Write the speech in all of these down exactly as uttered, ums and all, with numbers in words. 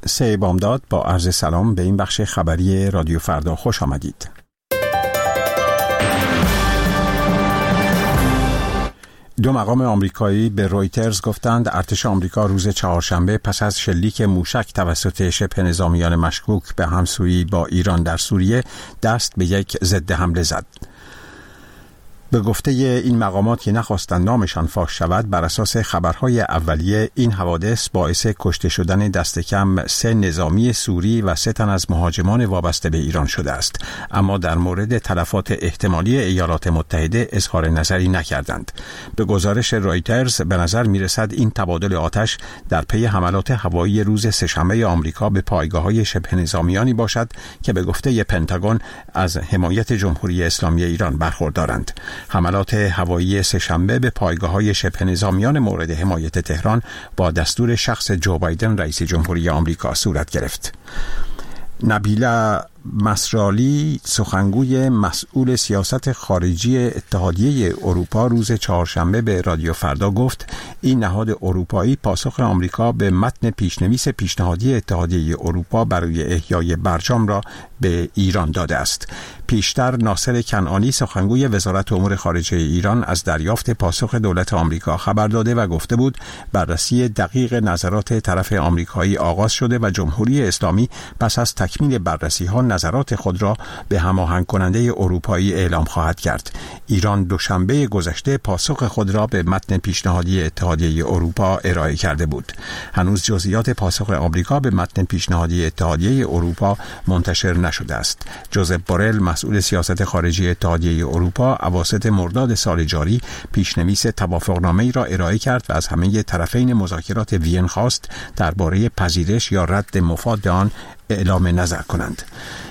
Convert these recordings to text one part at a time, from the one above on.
سه بامداد با عرض سلام به این بخش خبری رادیو فردا خوش آمدید. دو مقام آمریکایی به رویترز گفتند ارتش آمریکا روز چهارشنبه پس از شلیک موشک توسط شبه نظامیان مشکوک به همسویی با ایران در سوریه دست به یک ضد حمله زد. به گفته این مقامات که نخواستند نامشان فاش شود، بر اساس خبرهای اولیه این حوادث باعث کشته شدن دست کم سه نظامی سوری و سه تن از مهاجمان وابسته به ایران شده است، اما در مورد تلفات احتمالی ایالات متحده اظهار نظری نکردند. به گزارش رویترز به نظر میرسد این تبادل آتش در پی حملات هوایی روز سه‌شنبه آمریکا به پایگاه‌های شبه نظامیانی باشد که به گفته پنتاگون از حمایت جمهوری اسلامی ایران برخوردارند. حملات هوایی سه‌شنبه به پایگاه‌های شبه نظامیان مورد حمایت تهران با دستور شخص جو بایدن رئیس جمهوری آمریکا صورت گرفت. نبیله مسرالی سخنگوی مسئول سیاست خارجی اتحادیه اروپا روز چهارشنبه به رادیو فردا گفت این نهاد اروپایی پاسخ آمریکا به متن پیشنویس پیشنهادی اتحادیه اروپا برای احیای برجام را به ایران داده است. پیشتر ناصر کنعانی سخنگوی وزارت امور خارجه ایران از دریافت پاسخ دولت آمریکا خبر داده و گفته بود بررسی دقیق نظرات طرف آمریکایی آغاز شده و جمهوری اسلامی پس از تکمیل بررسی‌ها نظرات خود را به هماهنگ کننده اروپایی اعلام خواهد کرد. ایران دوشنبه گذشته پاسخ خود را به متن پیشنهادی اتحادیه اروپا ارائه کرده بود. هنوز جزئیات پاسخ آمریکا به متن پیشنهادی اتحادیه اروپا منتشر نشده است. جوزف بورل مسئول سیاست خارجی اتحادیه اروپا اواسط مرداد سال جاری پیشنویس توافقنامه‌ای را ارائه کرد و از همه طرفین مذاکرات وین خواست درباره پذیرش یا رد مفاد آن اعلام نظر کنند.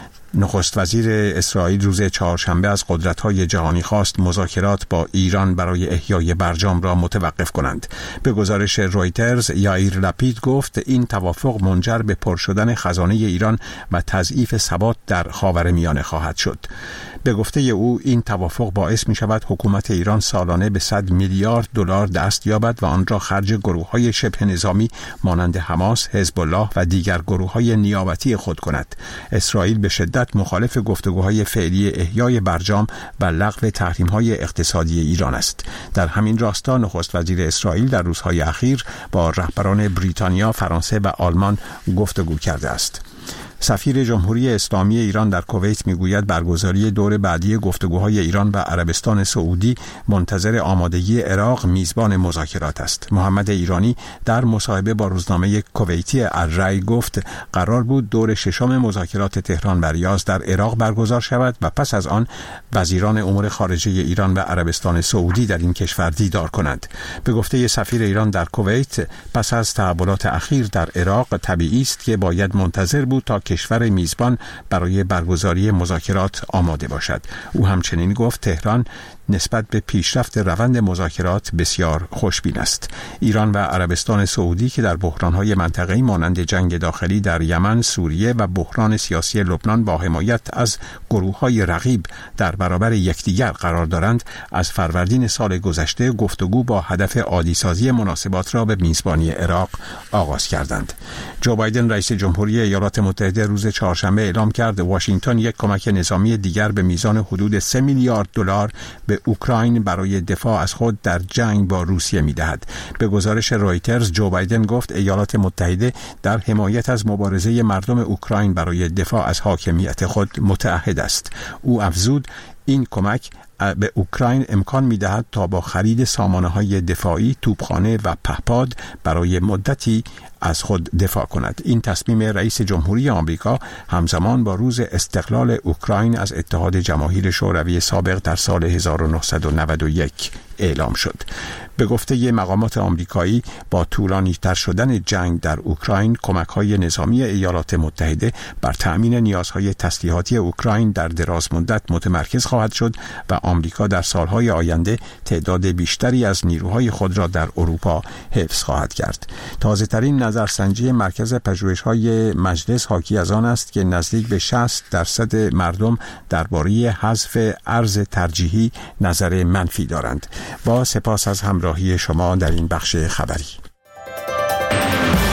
نخست وزیر اسرائیل روز چهارشنبه از قدرت‌های جهانی خواست مذاکرات با ایران برای احیای برجام را متوقف کنند. به گزارش رویترز، یائیر لپید گفت این توافق منجر به پر شدن خزانه ایران و تضعیف ثبات در خاورمیانه خواهد شد. به گفته او این توافق باعث می شود حکومت ایران سالانه به صد میلیارد دلار دست یابد و آن را خرج گروه‌های شبه نظامی مانند حماس، حزب الله و دیگر گروه‌های نیابتی خود کند. اسرائیل به شدت مخالف گفتگوهای فعلی احیای برجام و لغو تحریم‌های اقتصادی ایران است. در همین راستا نخست وزیر اسرائیل در روزهای اخیر با رهبران بریتانیا، فرانسه و آلمان گفتگو کرده است. سفیر جمهوری اسلامی ایران در کویت میگوید برگزاری دور بعدی گفتگوهای ایران و عربستان سعودی منتظر آمادگی عراق میزبان مذاکرات است. محمد ایرانی در مصاحبه با روزنامه کویتی الرأی گفت قرار بود دور ششم مذاکرات تهران و ریاض در عراق برگزار شود و پس از آن وزیران امور خارجه ایران و عربستان سعودی در این کشور دیدار کنند. به گفته سفیر ایران در کویت پس از تحولات اخیر در عراق طبیعی است که باید منتظر بود تا کشور میزبان برای برگزاری مذاکرات آماده باشد. او همچنین گفت تهران نسبت به پیشرفت روند مذاکرات بسیار خوشبین است. ایران و عربستان سعودی که در بحران‌های منطقه‌ای مانند جنگ داخلی در یمن، سوریه و بحران سیاسی لبنان با حمایت از گروه‌های رقیب در برابر یکدیگر قرار دارند، از فروردین سال گذشته گفتگو با هدف عادی‌سازی مناسبات را به میزبانی عراق آغاز کردند. جو بایدن رئیس جمهوری ایالات متحده روز چهارشنبه اعلام کرد واشنگتن یک کمک نظامی دیگر به میزان حدود سه میلیارد دلار به اوکراین برای دفاع از خود در جنگ با روسیه می‌دهد. به گزارش رویترز، جو بایدن گفت ایالات متحده در حمایت از مبارزه مردم اوکراین برای دفاع از حاکمیت خود متعهد است. او افزود این کمک به اوکراین امکان می‌دهد تا با خرید سامانه‌های دفاعی، توپخانه و پهپاد برای مدتی از خود دفاع کند. این تصمیم رئیس جمهوری آمریکا همزمان با روز استقلال اوکراین از اتحاد جماهیر شوروی سابق در سال هزار و نهصد و نود و یک اعلام شد. به گفته مقامات آمریکایی با طولانی تر شدن جنگ در اوکراین، کمک‌های نظامی ایالات متحده بر تأمین نیازهای تسلیحاتی اوکراین در دراز مدت متمرکز خواهد شد و آمریکا در سالهای آینده تعداد بیشتری از نیروهای خود را در اروپا حفظ خواهد کرد. تازه‌ترین نظرسنجی مرکز پژوهش‌های مجلس حاکی از آن است که نزدیک به شصت درصد مردم درباره حذف ارز ترجیحی نظر منفی دارند. با سپاس از همراهی شما در این بخش خبری.